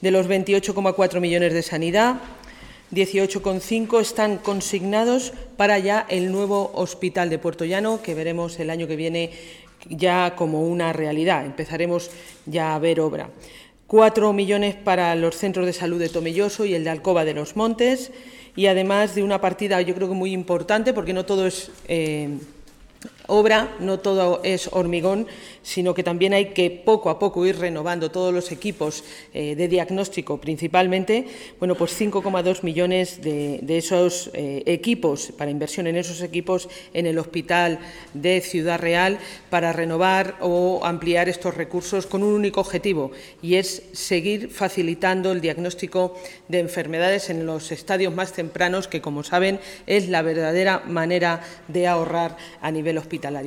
De los 28,4 millones de sanidad, 18,5 están consignados para ya el nuevo hospital de Puertollano, que veremos el año que viene ya como una realidad. Empezaremos ya a ver obra. 4 millones para los centros de salud de Tomelloso y el de Alcoba de los Montes, y además de una partida, yo creo que muy importante, porque no todo es obra, no todo es hormigón, sino que también hay que poco a poco ir renovando todos los equipos de diagnóstico principalmente. Bueno, pues 5,2 millones de esos equipos, para inversión en esos equipos en el Hospital de Ciudad Real, para renovar o ampliar estos recursos con un único objetivo, y es seguir facilitando el diagnóstico de enfermedades en los estadios más tempranos, que, como saben, es la verdadera manera de ahorrar a nivel hospitalario.